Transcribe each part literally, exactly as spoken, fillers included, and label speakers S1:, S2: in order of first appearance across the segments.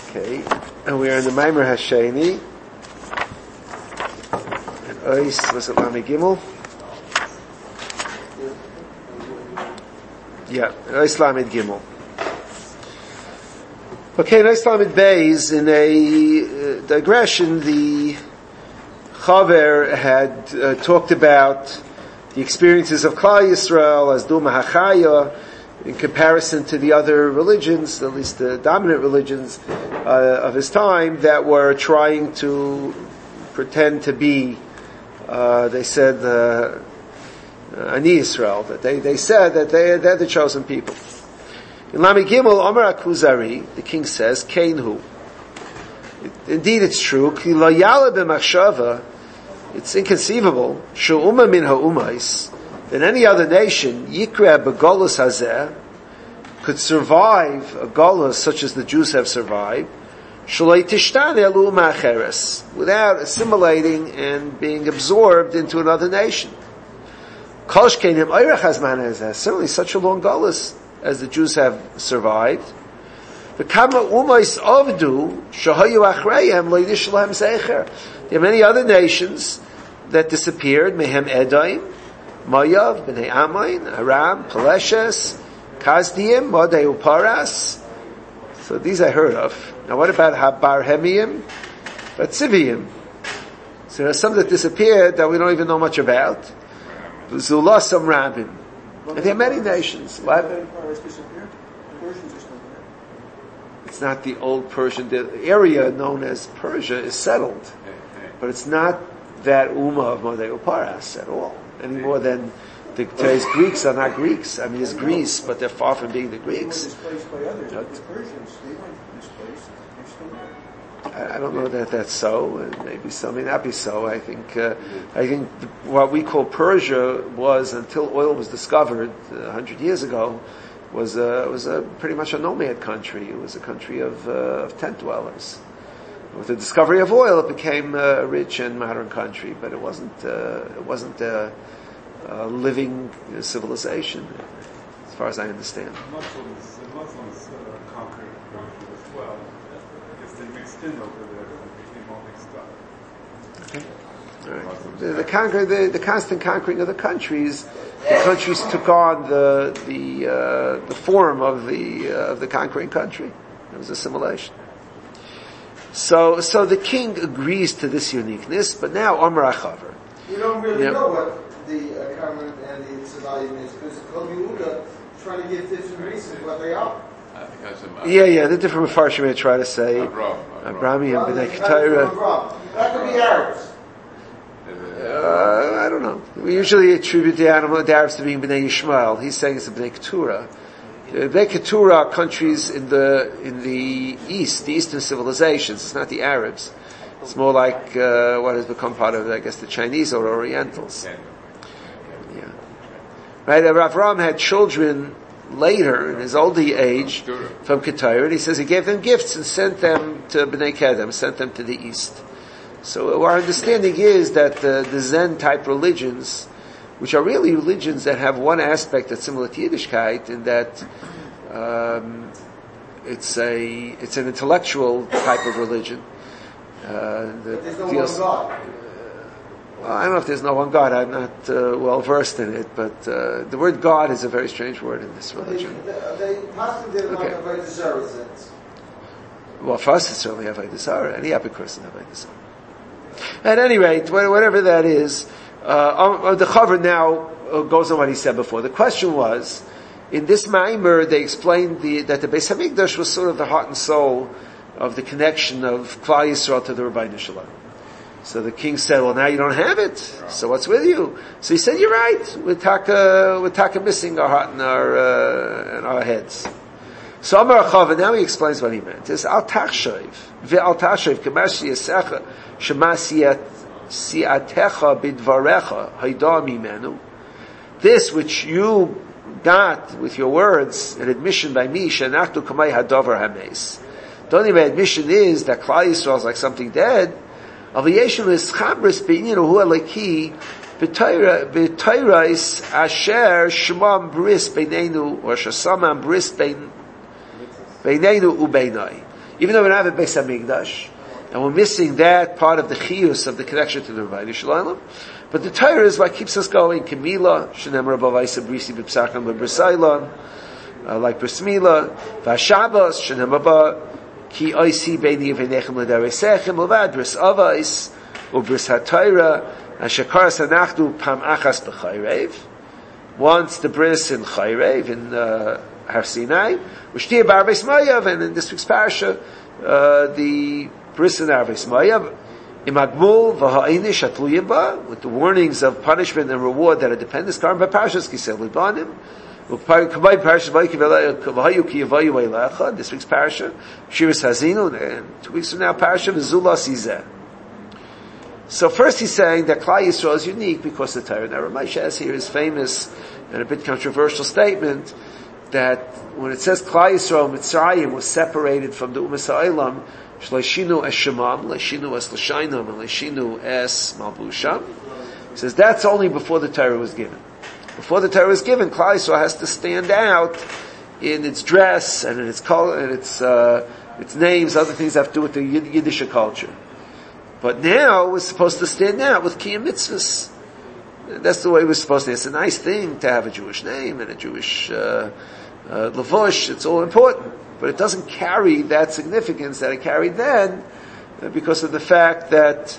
S1: Okay, and we are in the Maimer Hasheni. And Ois, was it Lami Gimel? Yeah, Ois Lamid Gimel. Okay, Ois Lamid Beis, in a uh, digression, the Chaver had uh, talked about the experiences of Klal Yisrael as Duma HaChaya, in comparison to the other religions, at least the dominant religions uh, of his time, that were trying to pretend to be, uh, they said, uh, Ani Yisrael, that they, they said that they, they're the chosen people. In Lami Gimel, Omer HaKuzari, the king says, Kainhu. Indeed, it's true. Ki lo yala b'machshava, it's inconceivable, she'uma min ha'umais, that any other nation, Yikra b'golus hazeh, could survive a golus such as the Jews have survived, shalei tishtane elu ma'acheres, without assimilating and being absorbed into another nation. Kol shkenim oirach hazman hazeh, certainly such a long golus as the Jews have survived. V'kama umais avdu, shahayu achrayem lo yidish lahem zecher. There are many other nations that disappeared, mehem Edom, Mayav, Bnei Amain, Aram, Peleshes, Kazdiim, Modei Uparas. So these I heard of. Now what about Habar Hemiim? Batziviim. So there are some that disappeared that we don't even know much about. Zula Samrabim. And there are many nations. What? It's not the old Persian. The area known as Persia is settled. But it's not that Ummah of Modei Uparas at all. Any more than the today's Greeks are not Greeks. I mean, it's Greece, but they're far from being the Greeks. I don't know that that's so, and maybe some may not be so. I think uh, I think what we call Persia was, until oil was discovered a hundred years ago, was a, was a pretty much a nomad country. It was a country of, uh, of tent dwellers. With the discovery of oil, it became a rich and modern country, but it wasn't. Uh, it wasn't a, a living civilization, as far as I understand.
S2: The Muslims, the Muslims uh, conquered Persia as well. I guess they mixed in over there and became all mixed up.
S1: Okay. All right. The, the, conquer, the, the constant conquering of the countries, the countries took on the the uh, the form of the uh, of the conquering country. It was assimilation. So, so the king agrees to this uniqueness, but now Omer HaChaver.
S3: You don't really
S1: you know,
S3: know what the uh, comment and the Tzevalim is, because Kol Yehuda is trying to give different reasons what they are.
S1: Yeah, yeah, the different Mepharshim may try to say, Abrami and Bnei Ketira.
S3: That could be Arabs.
S1: Uh, I don't know. We usually attribute the animal, the Arabs to being Bnei Yishmael. He's saying it's a Bnei Keturah. The Bnei Keturah are countries in the in the east, the eastern civilizations. It's not the Arabs. It's more like uh, what has become part of, I guess, the Chinese or Orientals. Yeah, right. Avraham had children later in his older age from Keturah, and he says he gave them gifts and sent them to Bnei Kedem, sent them to the east. So our understanding is that the, the Zen type religions, which are really religions that have one aspect that's similar to Yiddishkeit, in that um, it's a it's an intellectual type of religion. Uh, that
S3: but there's no
S1: deals,
S3: one God.
S1: Uh, well, I don't know if there's no one God. I'm not uh, well versed in it, but uh, the word God is a very strange word in this religion.
S3: They, they, they possibly didn't
S1: Okay.
S3: have a Zara sense.
S1: Well, for us, it's certainly Avodah Zarah. Any epic person Avodah Zarah. At any rate, whatever that is. Uh, the Chaver now uh, goes on what he said before. The question was, in this Maimer, they explained the, that the Beis Hamikdash was sort of the heart and soul of the connection of Klal Yisrael to the Rebbeinu Shalom. So the king said, well, now you don't have it, so what's with you? So he said, you're right, we're taka, we're taka missing our heart and our, uh, and our heads. So Amar Chaver, now he explains what he meant. It's al tachshav, ve'al tachshav, k'mashi yasecha, shemasiyat, si'atecha bidvarecha hayda mimenu. This which you got with your words, an admission by me, shenachtu kamay hadavar hames. The only my admission is that Klal Yisrael is like something dead. Aviyeshim is chabris be'inyin hu aleki b'tayrais asher shemam bris beinenu or shasamam bris bein beinenu ubeinai. Even though we don't have a Beis HaMikdash, and we're missing that part of the chiyus of the connection to the Rebbeinu Shalom, but the Torah is what keeps us going. Kemila, Shenem Rabba Vaisa Brisi B'Psachim B'Brisaylon, like Bris Mila, Vashabas, Shenem Rabba, Ki Oisi Beini V'Nechem L'Daresechem, L'Vad Bris Avais, Ubris HaTorah, Ashakaras Anachdu Pam Achas B'Chayrev. Once the bris in Chayrev, in uh, Har Sinai, Ushtia B'Arbeis Mayav, and in this week's parasha, uh, the bris in Arbeis Mayav, Imagmul V'Ha'inish Atluyim Ba, with the warnings of punishment and reward that are dependent, Karam B'Parashas Kisel Libanim, U'Kavai Parashas V'Hayu Ki Yavayu V'Elecha, this week's parasha, Shiras Hazinu, and two weeks from now, parasha V'Zula Sizeh. So first he's saying that Klal Yisrael is unique because the Torah. Now Ramay has here his famous and a bit controversial statement that when it says Klal Yisrael Mitzrayim was separated from the Umas Ha'olam, Shleishinu es Shemam, Leishinu es L'shainam, and Leishinu es Malbusham. He says that's only before the Torah was given. Before the Torah was given, Klal Yisrael has to stand out in its dress and in its color and its uh, its names, other things that have to do with the Yiddish culture. But now we're supposed to stand out with Kiyam Mitzvahs. That's the way we're supposed to. It's a nice thing to have a Jewish name and a Jewish uh, uh, Levush. It's all important. But it doesn't carry that significance that it carried then uh, because of the fact that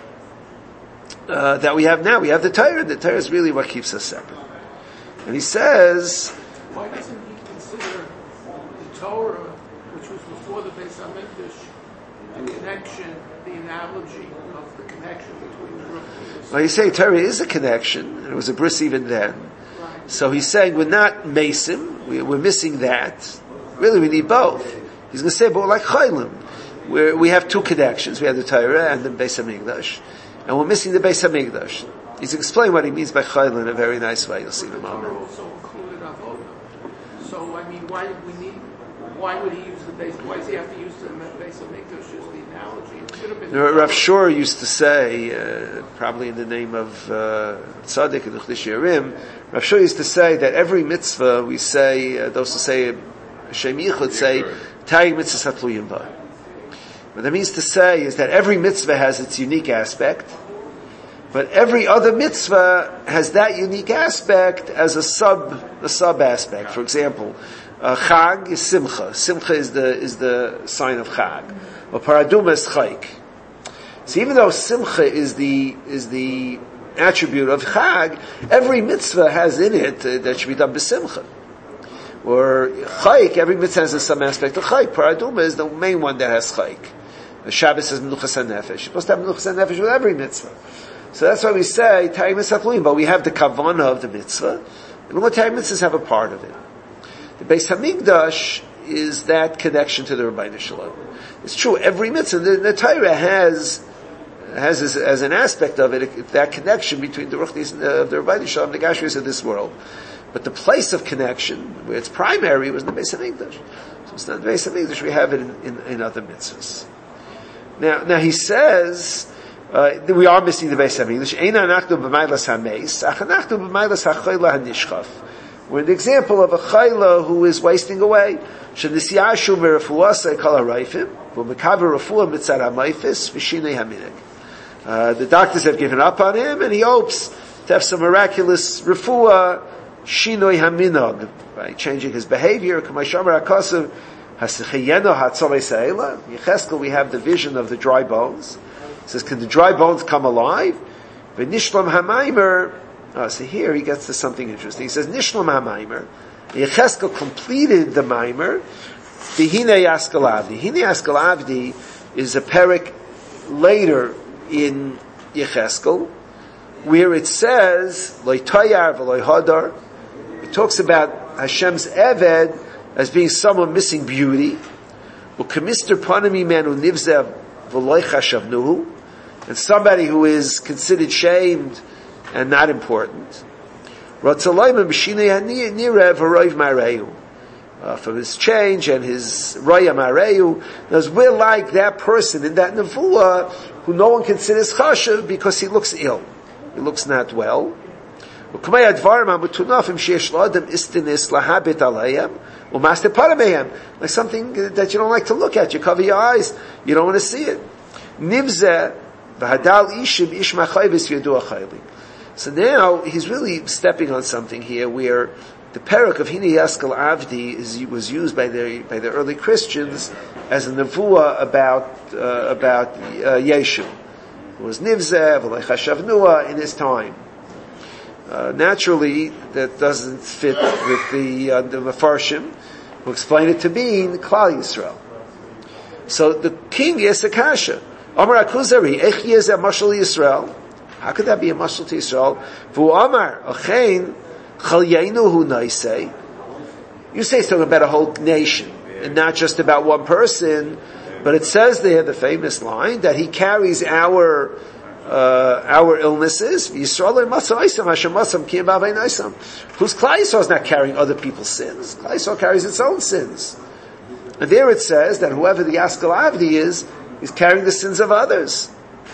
S1: uh, that we have now. We have the Torah. The Torah is really what keeps us separate. And he says...
S4: Why doesn't he consider the Torah, which was before the Beis HaMikdash, the connection, the analogy of the connection between the Ruch?
S1: Well, he's saying Torah is a connection, and it was a bris even then.
S4: Right.
S1: So he's saying we're not Mesim, we, we're missing that. Really, we need both. He's going to say, but we're like Chaylim, where we have two connections. We have the Torah and the Beis HaMikdash, and we're missing the Beis HaMikdash. He's explaining what he means by Chaylim in a very nice way. You'll see in a moment.
S4: Torah also included Avodah. So, I mean, why we need? Why would he use the Beis? Why does he have to use the Beis HaMikdash as the analogy? It should have been.
S1: Rav Shur used to say, uh, probably in the name of uh, Tzaddik and Uchdish Yerim, Rav Shur used to say that every mitzvah we say, uh, those who say Shem Yichud say, Tayim mitzvah satluyim ba. What that means to say is that every mitzvah has its unique aspect, but every other mitzvah has that unique aspect as a sub, a sub aspect. For example, uh, Chag is Simcha. Simcha is the, is the sign of Chag. Or Paraduma is Chayk. So even though Simcha is the, is the attribute of Chag, every mitzvah has in it uh, that should be done b'Simcha. Or Chayk, every mitzvah has some aspect of Chayk. Paraduma is the main one that has Chayk. The Shabbos is Menuchas HaNefesh. You're supposed to have Menuchas HaNefesh with every mitzvah. So that's why we say Tayim Mitzvah, but we have the kavanah of the mitzvah, and all Tayim Mitzvahs have a part of it. The Beis HaMikdash is that connection to the Rebbeinu Shalom. It's true, every mitzvah, the, the Torah has has as, as an aspect of it, that connection between the Ruchnis and the, the Rebbeinu Shalom, the Gashmis of this world. But the place of connection, where it's primary, was in the Beis HaMikdash. So it's not the Beis HaMikdash, we have it in, in, in other mitzvahs. Now, now he says, Uh, we are missing the Beis HaMikdash. Eina anachnu b'maylas hameis, ach anachnu b'maylas hachayla hanishchaf. We're an example of a chayla who is wasting away. Shenisiashu merefuasa kol harayfim, v'mekaver refuah mitzad hamayfis v'shinei haminig. The doctors have given up on him, and he hopes to have some miraculous refuah, shinoi haminog, by changing his behavior. K'mayishamar hakasav hasichayeno hatzolei sa'ela. Yecheskel, we have the vision of the dry bones. It says, can the dry bones come alive? But Nishlam HaMaimer, oh, so here he gets to something interesting. He says, Nishlam HaMaimer, Yecheskel completed the Maimer, V'hinei Askalavdi. Hinei Askalavdi is a parak later in Yecheskel, where it says, Loi Toyar V'loi Hadar. It talks about Hashem's Eved as being someone missing beauty. U'kemister Panami Manu Nivzev V'loi Chashavnuhu. And somebody who is considered shamed and not important. Uh, from his change and his Raya Mareyu, because we're like that person in that Nevuah who no one considers Chashav because he looks ill. He looks not well. וכמי הדברים המתונפים שיש לאדם איסטניס להביט עליהם, ומאסטר פרמיהם, like something that you don't like to look at. You cover your eyes, you don't want to see it. Nivze, v'hadal ishim ish machayvis v'yadu achayli. So now, he's really stepping on something here where the parak of Hini Yaskel Avdi is, was used by the, by the early Christians as a nevuah about, uh, about, uh, Yeshu. It was Nivze, v'lei chashavnua in his time. Uh, naturally, that doesn't fit with the, uh, the Mefarshim, who explain it to mean Klal Yisrael. So the king is a kasha. Amar Akuzari, Ech yezeh mashal Yisrael. How could that be a mashal to Yisrael? V'u Amar, Achein, Chal Yainu hu naisei. You say it's talking about a whole nation, and not just about one person, but it says there, the famous line, that he carries our Uh, our illnesses. Yisrael Matzah Isam Hashem Matzah Kim Bavei Naisam. Whose Klal Yisrael is not carrying other people's sins. Klal Yisrael carries its own sins. And there it says that whoever the Yaskel Avdi is, is carrying the sins of others.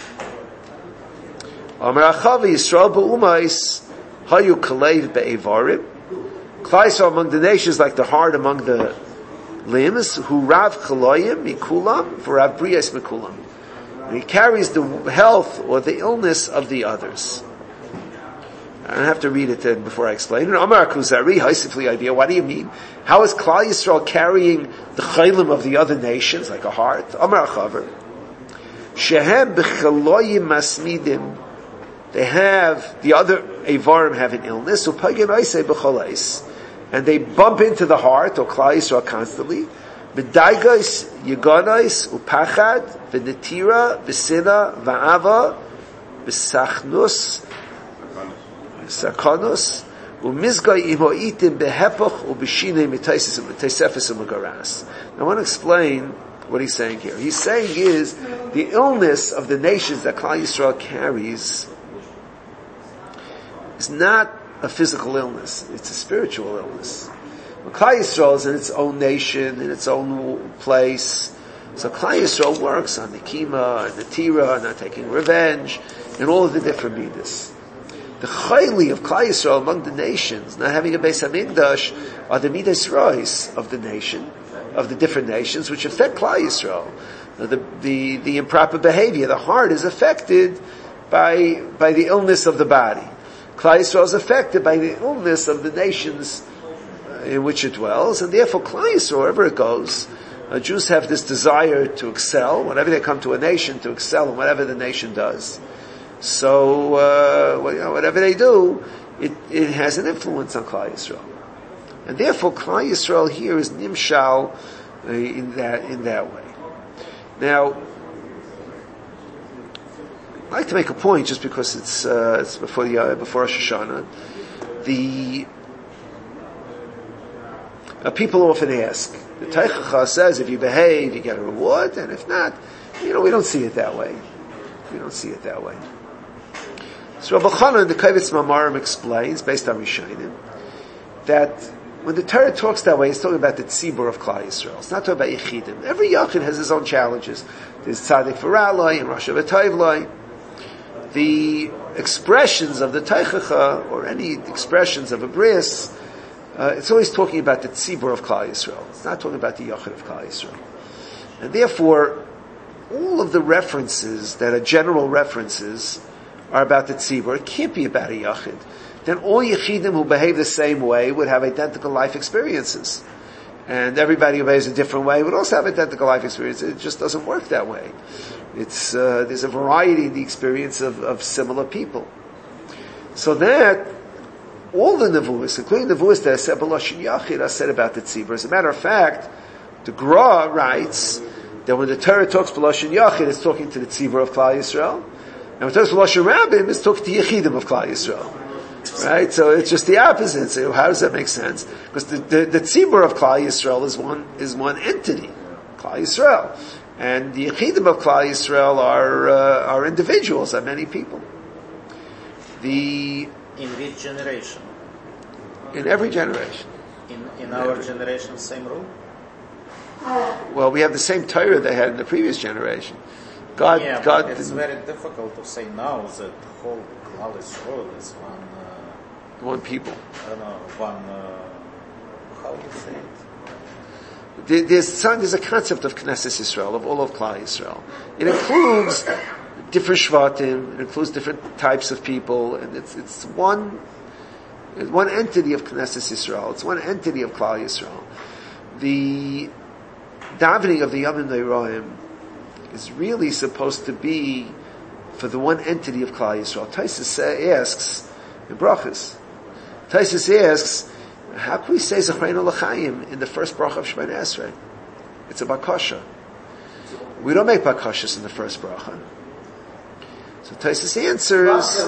S1: Amar Achavi Yisrael B'Umais Hayu Kalev Be'evarim. Klal Yisrael among the nations like the heart among the limbs. Who Rav Chaloyim Mikulam for Rav Brias Mikulam. He carries the health or the illness of the others. I don't have to read it then before I explain it. Amar Kuzari, Haisifli idea. What do you mean? How is Klal Yisrael carrying the chaylim of the other nations like a heart? Amar Chaver. Shehem b'chaloyim masmidim. They have, the other Evarim have an illness. Upagim Aisei b'cholais. And they bump into the heart, or Klal Yisrael constantly. B'daigos, Yegonais, Upachad, V'netira, V'sina, V'ava, V'sachnus, V'sakonus, U'mizgoi imo'itim behepoch, U'b'shinei mitaisis, U'b'taisefis, U'magaras. I want to explain what he's saying here. He's saying is, the illness of the nations that Klal Yisrael carries is not a physical illness, it's a spiritual illness. Klal Yisrael is in its own nation, in its own place. So Klal Yisrael works on the Kima, and the Tira, not taking revenge, and all of the different midas. The Chayli of Klal Yisrael among the nations, not having a Beis HaMikdash, are the midas rois of the nation, of the different nations, which affect Klal Yisrael. The, the, the improper behavior, the heart is affected by, by the illness of the body. Klal Yisrael is affected by the illness of the nations in which it dwells, and therefore Klal Yisrael, wherever it goes, uh, Jews have this desire to excel, whenever they come to a nation, to excel in whatever the nation does. So, uh, well, you know, whatever they do, it, it has an influence on Klal Yisrael. And therefore Klal Yisrael here is nimshal uh, in that, in that way. Now, I'd like to make a point, just because it's, uh, it's before the, uh, before Rosh Hashanah. The, Uh, people often ask, the Teichacha says if you behave, you get a reward, and if not, you know, we don't see it that way. We don't see it that way. So Rabbi Chanan, the Kavitz Mamarim, explains, based on Rishonim, that when the Torah talks that way, it's talking about the tzibur of Klal Yisrael. It's not talking about Yechidim. Every Yachid has his own challenges. There's Tzaddik V'Ralai and Rasha V'Tayvlai. The expressions of the Teichacha, or any expressions of a bris, Uh, it's always talking about the tzibur of Klal Yisrael. It's not talking about the yachid of Klal Yisrael. And therefore, all of the references that are general references are about the tzibur. It can't be about a yachid. Then all yachidim who behave the same way would have identical life experiences. And everybody who behaves a different way would also have identical life experiences. It just doesn't work that way. It's, uh, there's a variety in the experience of, of similar people. So that, all the nevuos, including the nevuos that are said b'lashon yachid, are said about the tzibur. As a matter of fact, the Gra writes that when the Torah talks b'lashon yachid, it's talking to the tzibur of Klal Yisrael, and when it talks b'lashon rabbim, it's talking to yechidim of Klal Yisrael. Right? So it's just the opposite. So how does that make sense? Because the, the, the tzibur of Klal Yisrael is one is one entity, Klal Yisrael, and the yechidim of Klal Yisrael are uh, are individuals, are many people. The
S5: In which generation?
S1: In every generation.
S5: In in our every. generation, same rule?
S1: Well, we have the same Torah they had in the previous generation. God,
S5: yeah,
S1: God.
S5: It's very difficult to say now that the whole Klal Yisrael is one uh,
S1: one people.
S5: I don't know, one, uh, how do you say it?
S1: There, there's, some, there's a concept of Knesset Yisrael, of all of Klal Yisrael. It includes different Shvatim, it includes different types of people, and it's, it's one, it's one entity of Knesset Yisrael. It's one entity of Klal Yisrael. The davening of the Yomim Noraim is really supposed to be for the one entity of Klal Yisrael. Taisus asks in Brachas. Taisus asks, how can we say Zechreinu L'chaim in the first bracha of Shemoneh Esrei? It's a bakasha. We don't make bakashas in the first bracha. So Taisus answers,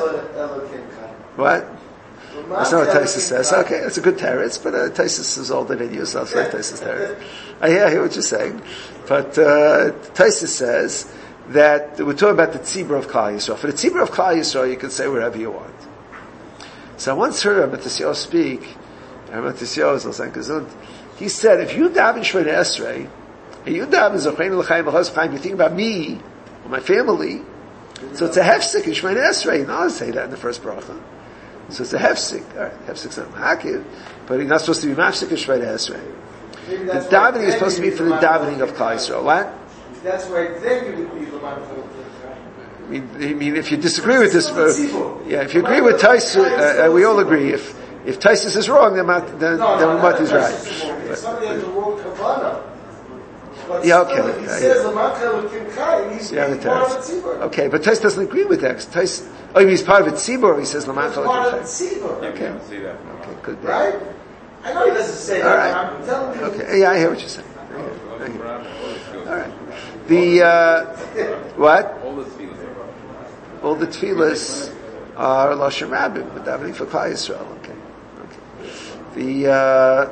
S1: what? That's not what Taisus says. Okay, it's a good teretz, but uh, Taisus is older than you, so I'll say Taisus teretz. I hear, I hear what you're saying. But uh, Taisus says that we're talking about the tzibur of Klal Yisrael. For the tzibur of Klal Yisrael, you can say whatever you want. So I once heard Rav Matisyahu speak, Rav Matisyahu is L'san Gesund. He said, if you daven Shemoneh Esrei, and you daven Zechreinu L'chaim V'chos Chaim, you think about me, or my family, so it's a hefsek in Shemoneh Esrei. You know how to say that in the first bracha. So it's a hefsek. Alright, hefsek's not mahakiv, but you're not supposed to be mafsek in Shemoneh Esrei. The davening is supposed to be for the davening of Klal Yisrael. What?
S3: That's right, then you would be the man for
S1: I mean, I mean, if you disagree with this, uh, yeah, if you agree with Taisus, uh, uh, we all agree. If if Taisus is wrong, then Mat, then,
S3: no,
S1: then
S3: no,
S1: Mat is
S3: right.
S1: right.
S3: If somebody has the wrong kavanah, but
S1: Yeah, okay.
S3: still, he
S1: Yeah,
S3: says
S1: yeah.
S3: the Makal Kim Kai, he's
S1: Yeah, the
S3: he's part of the
S1: text.
S3: tzibur.
S1: Okay, but Taisus doesn't agree with that. Taisus, oh, he's part of it. Tzibur, he says
S3: He's
S1: Lamachal.
S3: part of the
S1: Okay,
S3: tzibur,
S1: okay,
S2: See that?
S1: okay, good.
S3: right? I know he doesn't say
S1: All
S3: that,
S1: right.
S3: but I'm telling you.
S1: Okay, yeah, I hear what you're saying. I hear, I hear. All right. The uh, what?
S2: All the feelings.
S1: All the tefillas are Lashon Rabbim, but davening for Klal Yisrael. Okay, okay. The uh,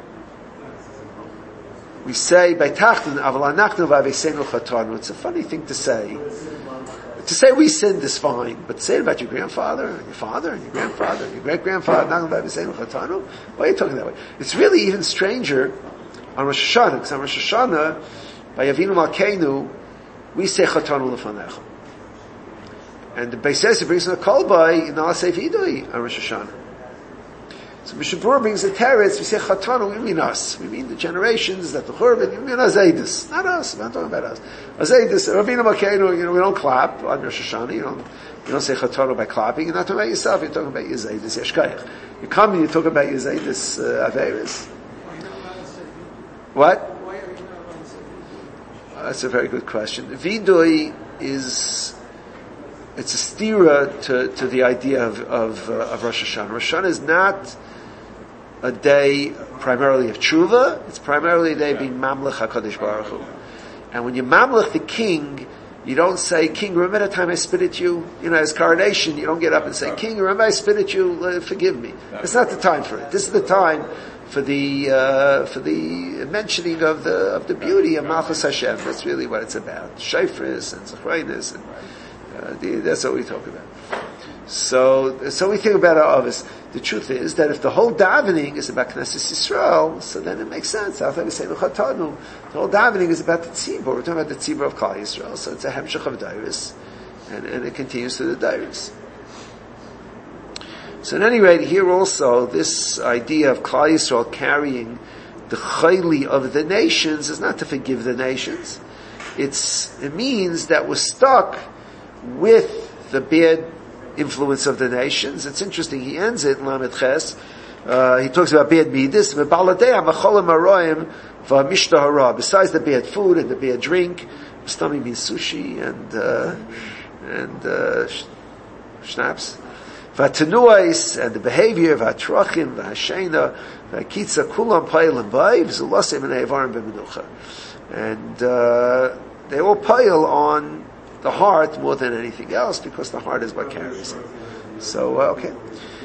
S1: we say by Tachton Aval Anachnu V'Aveseinu Chatanu. It's a funny thing to say. To say we sinned is fine, but to say it about your grandfather, and your father, and your grandfather, and your great grandfather, Nachnu V'Aveseinu Chatanu. Why are you talking that way? It's really even stranger on Rosh Hashanah, because on Rosh Hashanah, by Avinu Malkeinu, we say Chatanu L'Fanecha. And the Beis Yosef brings in a kolbai in Al Seif Idui on Rosh Hashanah. So Mishnah Berurah brings the teretz. We say Chatanu. We mean us. We mean the generations that the Churban. We mean Azaydus, not us. We're not talking about us. Azaydus, Ravina Makenu. You know, we don't clap on Rosh Hashanah. You don't. You don't say Chatanu by clapping. You're not talking about yourself. You're talking about Yazaydus Yeshkayach. You come and you talk about Yazaydus uh, Averis. What? Uh, that's a very good question. Vidui is. It's a stira to, to the idea of of, uh, of Rosh Hashanah. Rosh Hashanah is not a day primarily of tshuva. It's primarily a day being mamlech HaKadosh Baruch Hu. And when you mamlech the king, you don't say, King, remember the time I spit at you? You know, as coronation, you don't get up and say, King, remember I spit at you? Uh, forgive me. It's not the time for it. This is the time for the uh, for the mentioning of the of the beauty of Malchus Hashem. That's really what it's about. Shofris and Zechreinis and Uh, the, that's what we talk about. So, so we think about our others. The truth is that if the whole davening is about Knesset Yisrael, so then it makes sense. After we say the Chatanu, the whole davening is about the tzibur. We're talking about the tzibur of Klal Yisrael. So it's a hemshech of dairis, and, and it continues to the dairis. So at any rate, here also, this idea of Klal Yisrael carrying the chayli of the nations is not to forgive the nations. It's, it means that we're stuck with the bad influence of the nations. It's interesting, he ends it in Lamed Ches, uh, he talks about bad midas, besides the bad food and the bad drink, stomach means sushi and, uh, and, uh, schnapps. V'atanuais, and the behavior, v'atrachim, v'hashena, v'akitza, kulam payil bay, v'zulasim and evarim b'menucha. And, uh, they all pile on the heart more than anything else, because the heart is what carries it. So, uh, okay.